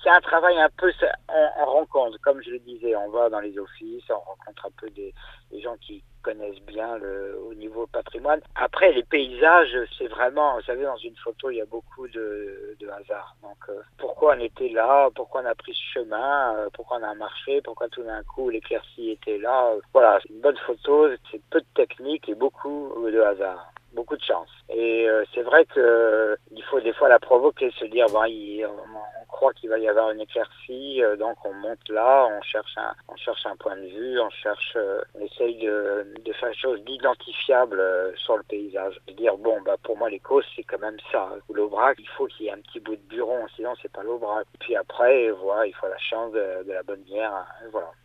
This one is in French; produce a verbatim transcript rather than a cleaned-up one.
c'est un travail un peu en, en rencontre, comme je le disais, on va dans les offices, on rencontre un peu des, des gens qui connaissent bien le, au niveau patrimoine. Après, les paysages, c'est vraiment, vous savez, dans une photo, il y a beaucoup de, de hasard. Donc, euh, pourquoi on était là, pourquoi on a pris ce chemin, euh, pourquoi on a marché, pourquoi tout d'un coup l'éclaircie était là. Euh, voilà, c'est une bonne photo, c'est peu de technique et beaucoup de hasard. Beaucoup de chance. Et euh, c'est vrai que euh, il faut des fois la provoquer, se dire bon, il, on, on croit qu'il va y avoir une éclaircie, euh, donc on monte là, on cherche un, on cherche un point de vue, on cherche, euh, on essaye de, de faire quelque chose d'identifiable euh, sur le paysage. De dire bon, bah pour moi les causes c'est quand même ça. L'Aubrac, il faut qu'il y ait un petit bout de buron, sinon c'est pas l'Aubrac. Puis après, voilà, il faut la chance de, de la bonne bière, hein, voilà.